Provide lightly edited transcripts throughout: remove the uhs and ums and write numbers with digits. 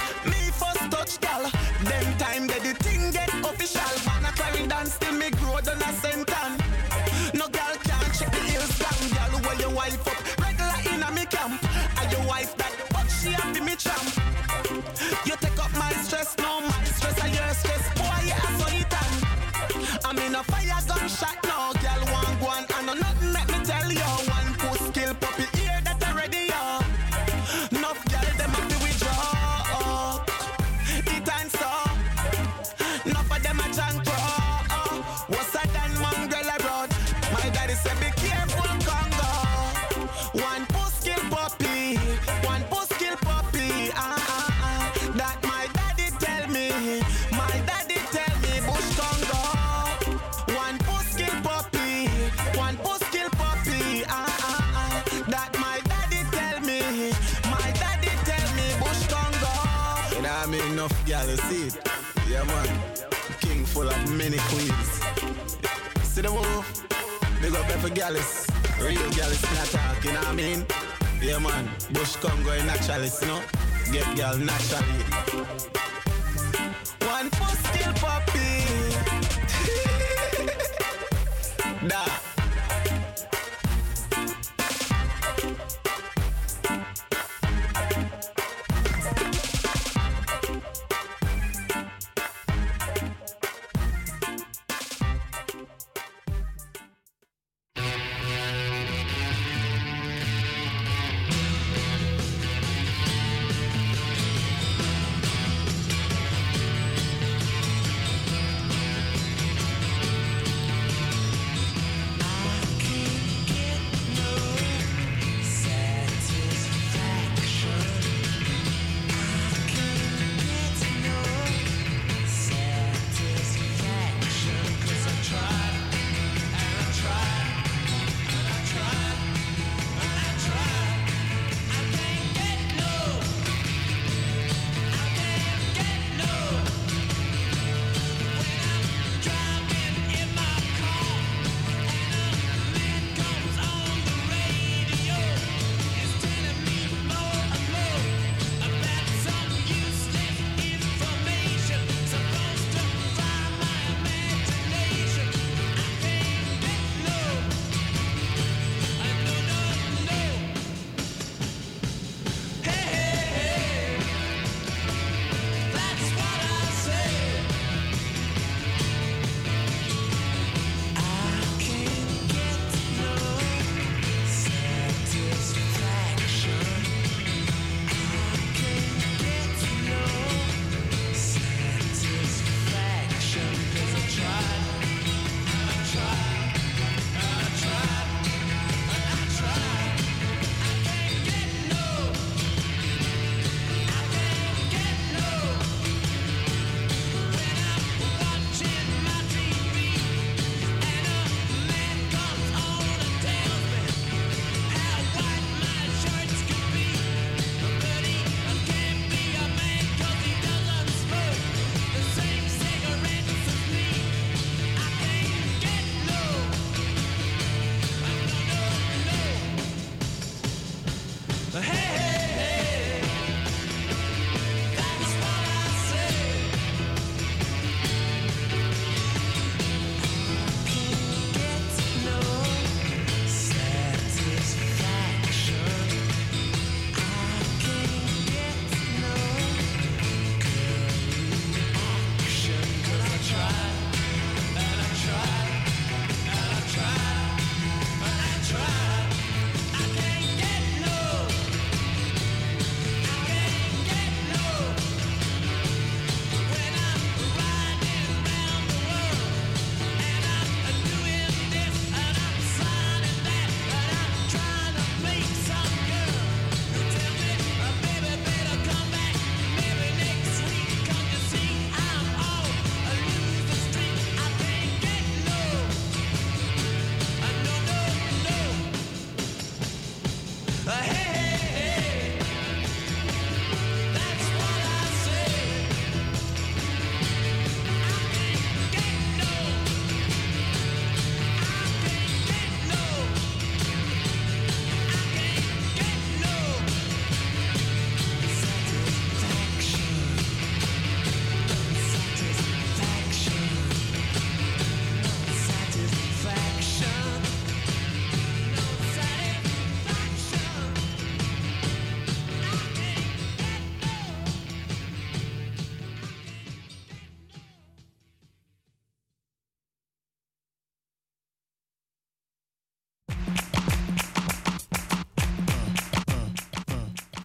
Me first touch gal, then time that the thing get official. Man a carry dance till me grow down a sentan. No gal can't check the heels down. Gal where your wife up, regular in a me camp. And your wife that, but she have be me champ. You take up my stress, no my stress and your stress. Boy, yeah, so it on. I'm in a fire gunshot now. Gal want go on and no nothing let me tell you. One push skill puppy ear that already yo. Enough gal them happy with you. It ain't so. Enough of them a junk pro. What's that than mongrel abroad? My daddy said be careful Congo. One push skill puppy. One push skill puppy. That my daddy tell me. My daddy tell me Bush Congo. One push skill puppy. One push skill puppy. That my daddy tell me. My daddy tell me Bush Congo. You know what I mean? Enough gal, you see it? Yeah man. King full of many queens. See the move? Big up every gallus. Real gallus not talk, you know what I mean? Yeah man. Bush Congo in naturalist, you know? Get gal naturally. One push skill puppy. Da.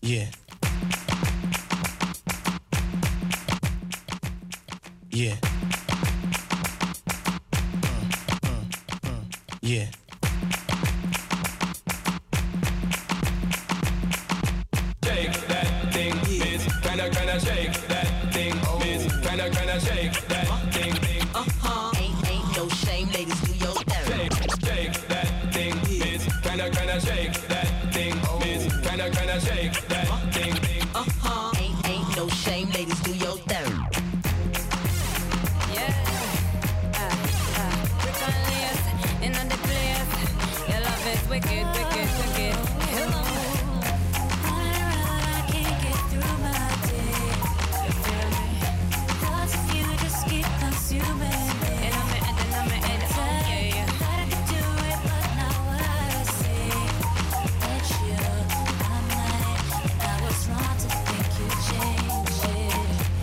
Yeah. Yeah. Yeah. Shake that thing, miss. Kinda shake that thing, miss. Kinda shake that thing. Ain't no shame, ladies, do your thing. Shake that thing, miss. Kinda shake that thing, miss. Kinda shake that thing. Ain't no shame, ladies, do your thing. In the place, your love is wicked, wicked, wicked. Hello. I can't get through my day. You feel me? Thoughts of you just keep consuming me. And I'm in, yeah. Thought I could do it, but now I see that you're my mind. And I was wrong to think you changed it.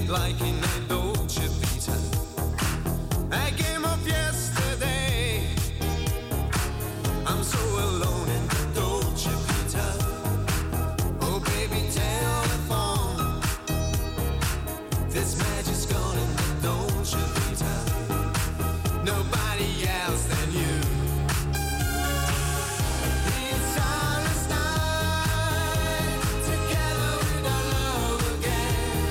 like in a Dolce Vita. A game of yesterday. I'm so alone in the Dolce Vita. Oh baby, telephone. This magic's gone in the Dolce Vita. Nobody else than you. It's our night together with our love again.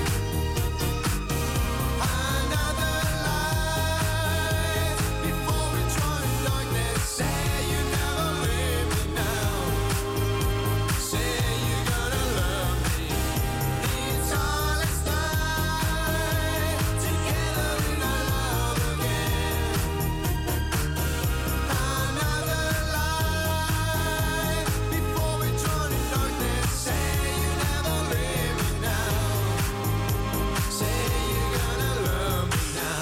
Another light before we drown in darkness. Say you never leave me now. Say you're gonna love me. It's our night together with our love again. Another light before we drown in darkness. Say you never leave me now. Say you're gonna love me now.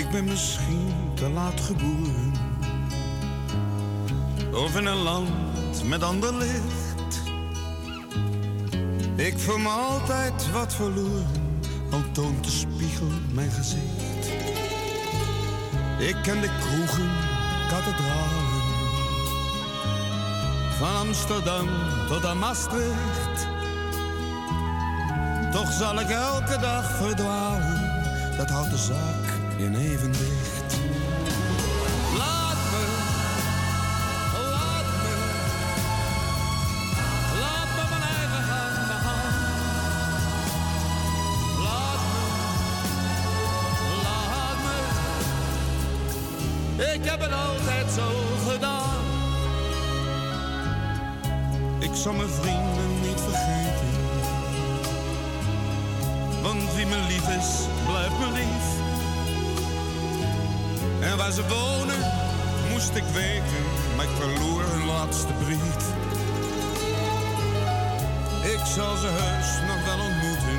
Ik ben misschien te laat geboren, of in een land met ander licht. Ik voel me altijd wat verloren, al toont de spiegel mijn gezicht. Ik ken de kroegen, kathedralen, van Amsterdam tot aan Maastricht. Toch zal ik elke dag verdwalen, dat houdt de zaak in evenwicht. Laat me mijn eigen gang begaan. Laat me. Ik heb het altijd zo gedaan. Ik zal mijn vrienden niet vergeten, want wie me lief is, blijft me lief. En waar ze wonen, moest ik weten, maar ik verloor hun laatste brief. Ik zal ze heus nog wel ontmoeten.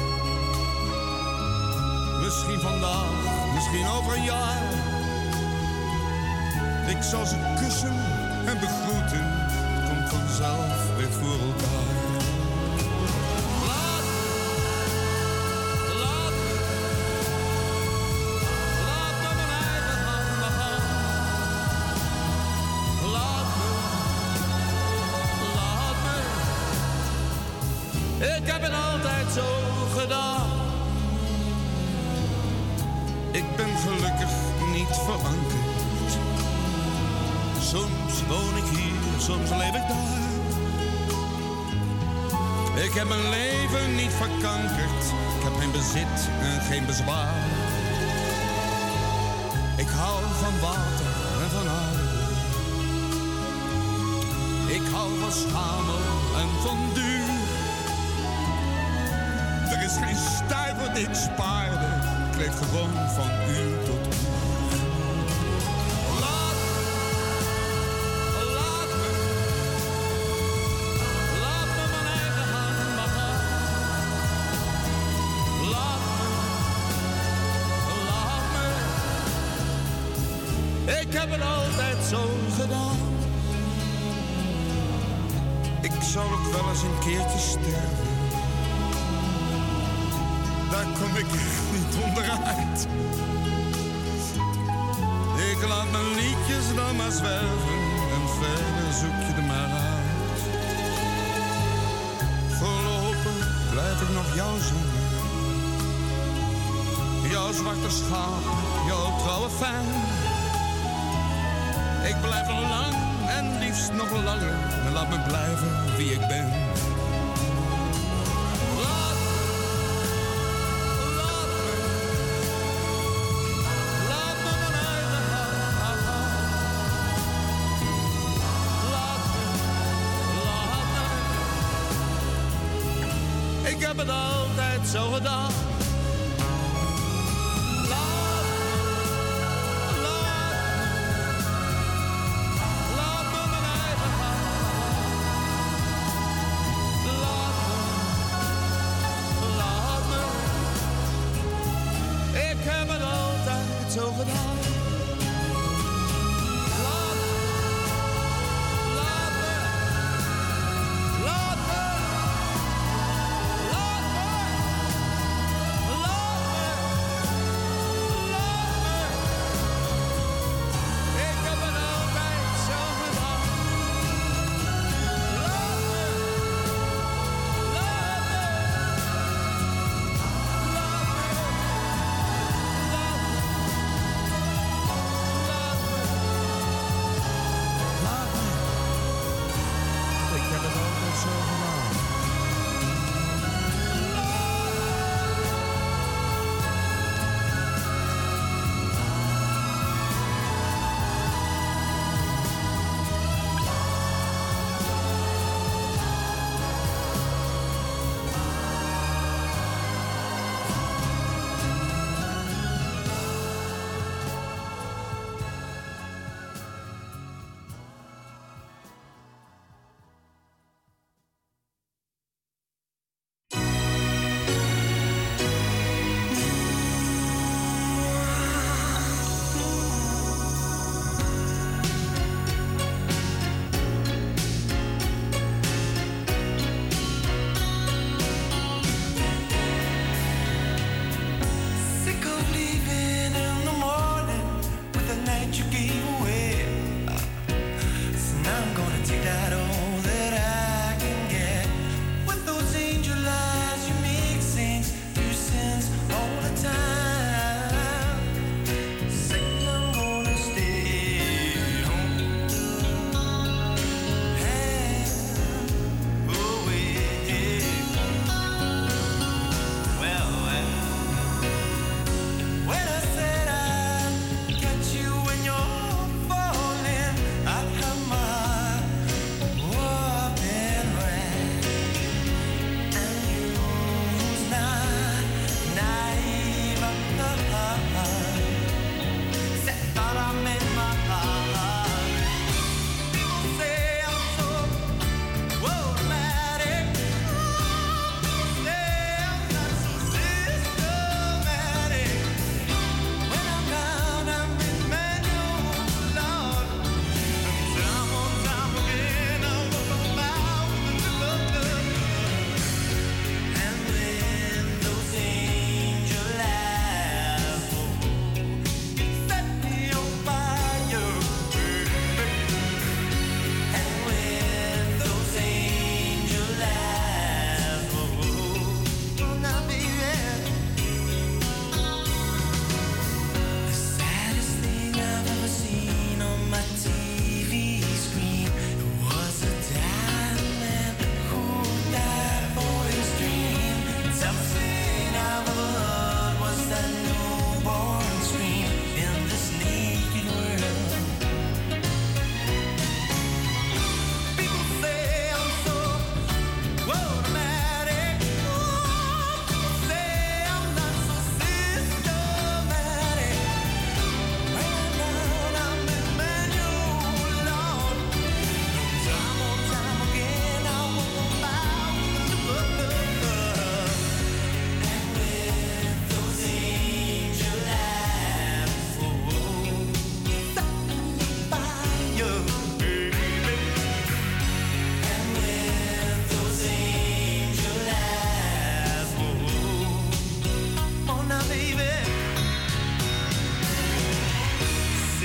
Misschien vandaag, misschien over een jaar. Ik zal ze kussen en begroeten, het komt vanzelf weer voor elkaar. Ik heb het altijd zo gedaan. Ik ben gelukkig niet verankerd. Soms woon ik hier, soms leef ik daar. Ik heb mijn leven niet verkankerd. Ik heb geen bezit en geen bezwaar. Ik hou van water en van aarde. Ik hou van schamel en van duur. Er is geen stuiver die ik spaarde. Ik leef gewoon van uur tot uur. Laat me mijn eigen gang begaan. Laat me. Ik heb het altijd zo gedaan. Ik zal ook wel eens een keertje sterven. Daar kom ik echt niet onderuit. Ik laat mijn liedjes dan maar zwerven en verder zoek je er maar uit. Voorlopig blijf ik nog jou zingen. Jouw zwarte schaap, jouw trouwe fan. Ik blijf nog lang en liefst nog langer. En laat me blijven wie ik ben. Ik heb het altijd zo gedaan. Laat me mijn eigen gang. Laat me. Ik heb het altijd zo gedaan.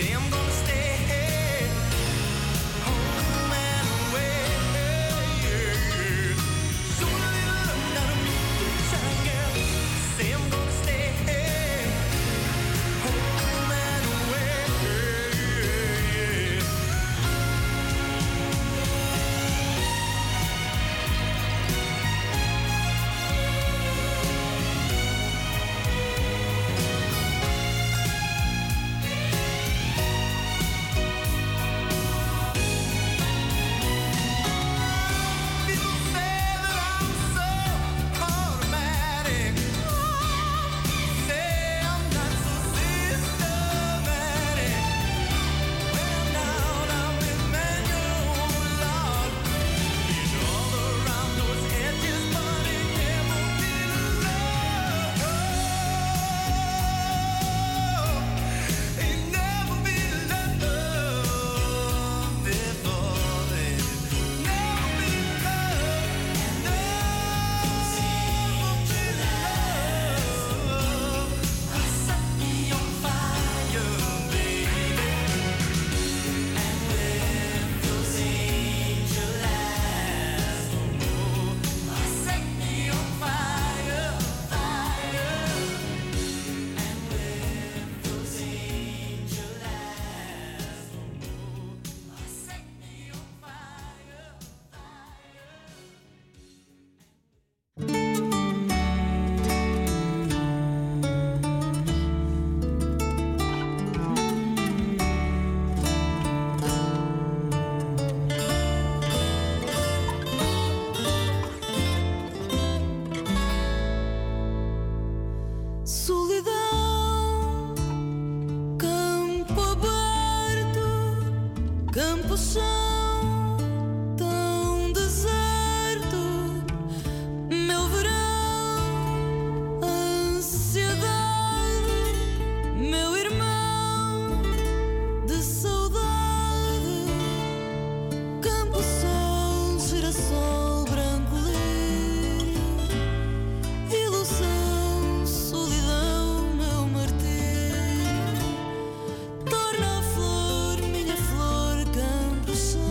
Torna a flor, minha flor, campo cheio.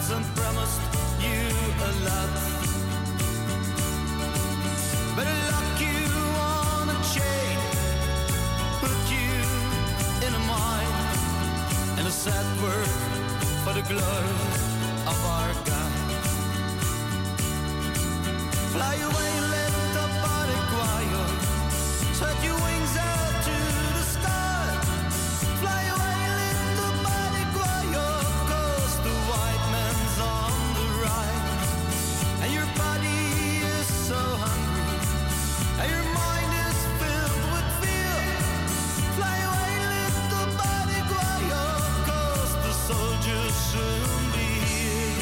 hands and promised you a lot. Better lock you on a chain, put you in a mine, and a sad word for the glory of our God. Fly away, let the body quiet, spread your wings out to the sky. Fly away, let the body quiet, 'cause the white man's on the rise. And your body is so hungry, and your mind is filled with fear. Fly away, let the body quiet, 'cause the soldiers soon be here.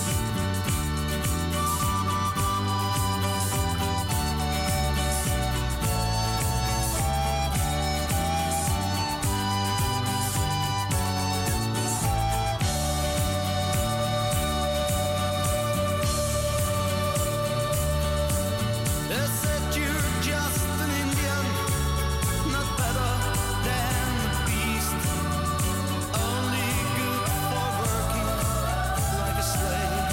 They said you're just an Indian, not better than a beast, only good for working like a slave.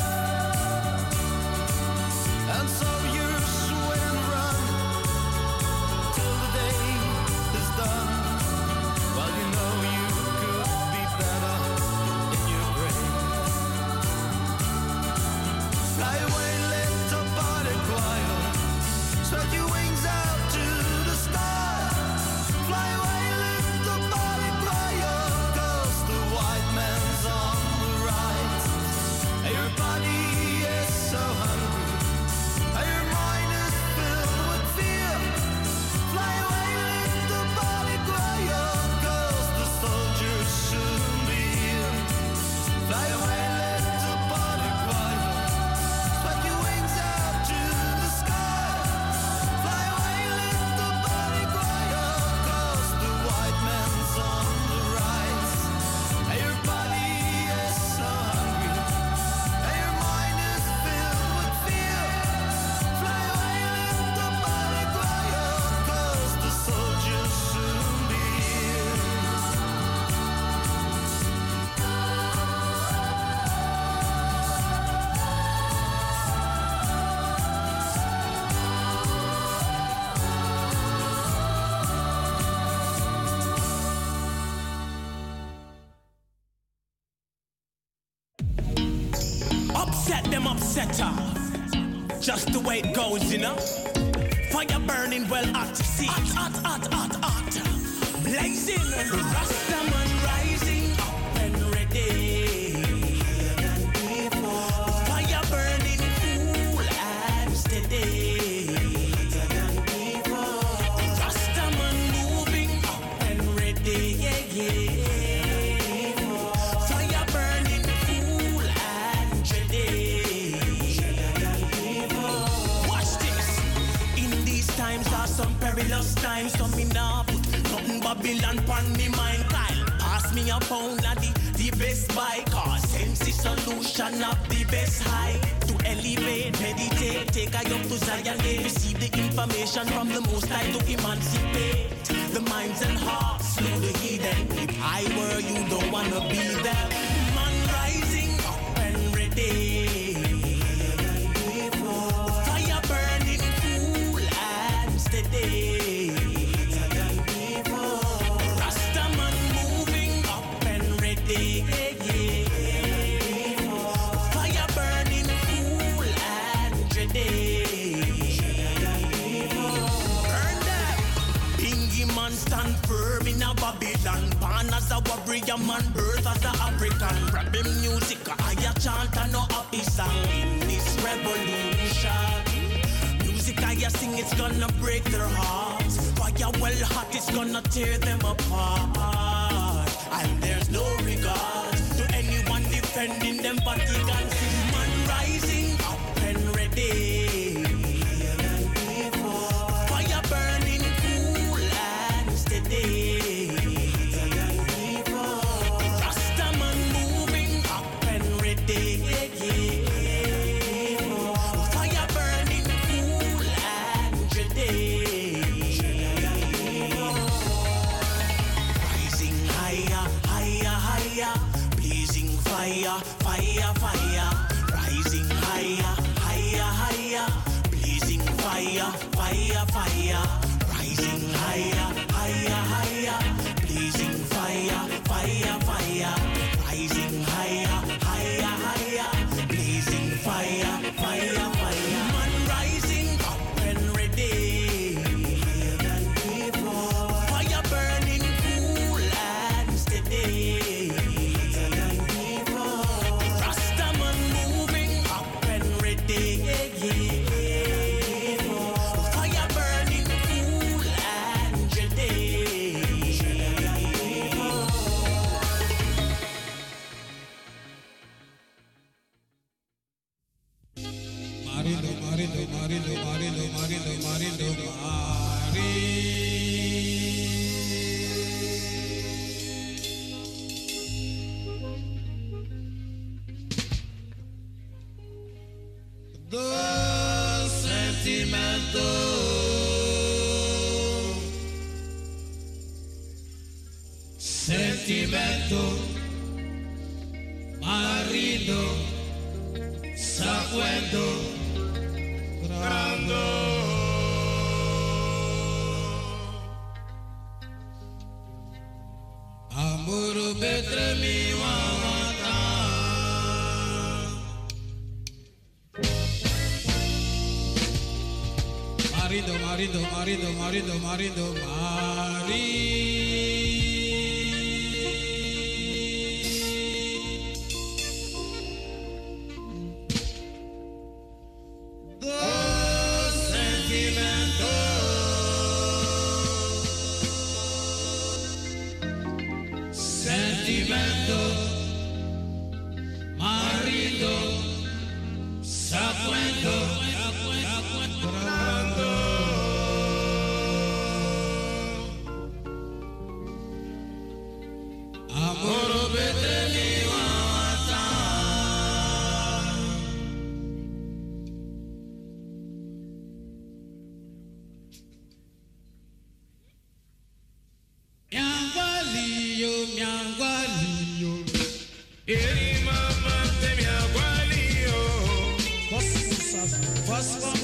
And so you sweat and run till the day is done, while you know you could be better in your grave. Fly away, let the body quiet, spread your wings out to the sky. Fly away, let the body quiet, 'cause the white man's on the rise. And your body is so hungry, and your mind is filled with fear. Fly away, let the body quiet, 'cause the soldiers soon be here. Fly away, let the body quiet, spread your wings out to the sky. Fly away, let the body quiet, 'cause the white man's on the rise. And your body is so hungry, and your mind is filled with fear. Fly away, let the body quiet, 'cause the soldiers soon be here. Upset them upsetter. Just the way it goes, you know. Fire burning well hot. See, hot. Blazing. Rastaman rising up and ready. Fire burning cool and steady. Rastaman moving up and ready. Fire burning cool and steady. Watch this. In these times are some perilous times, so me nah put nothing Babylon pon me mind. Kyle, pass me a pound of the best buy, cause sense is solution of the best high. To elevate, meditate, take I up to Zion, they receive the information from the Most High to emancipate the minds and hearts through the heathen. If I were you, don't wanna be there. Man rising up and ready. Fire burning cool and steady. Rastaman moving up and ready. Fire burning cool and steady. Burn them. Bingy man stand firm in a Babylon. Born as a warrior man, birth as a African. Rapping music, I a chant and no happy song in this revolution. Music I a sing, it's gonna break their hearts. Fire well hot, it's gonna tear them apart. And there's no regard to anyone defending them, but you can see man rising up and ready. Fire burning cool and steady. Rastaman moving up and ready. Fire burning cool and steady. Rising higher, higher, higher. Blazing fire, fire. fire, rising higher, higher, higher, blazing fire, fire, fire, rising higher, higher, higher, blazing fire, fire, fire, rising higher, higher, higher, blazing fire, fire, fire. Man rising up and ready, higher than before. Fire burning cool and steady, hotter than before. Rastaman moving up and ready, fire burning cool and steady. Marindo, marindo, marindo, marindo, marindo, marindo, mari. Dos sentimento, marido, sacuendo, grando. Amor betre mi wawata. Marido, marido, marido, marido, marido, mari. Sentimento, marido, sacuendo, grando. Amor vete mi wawata. Miangualio, eri mama te miangualio. Posso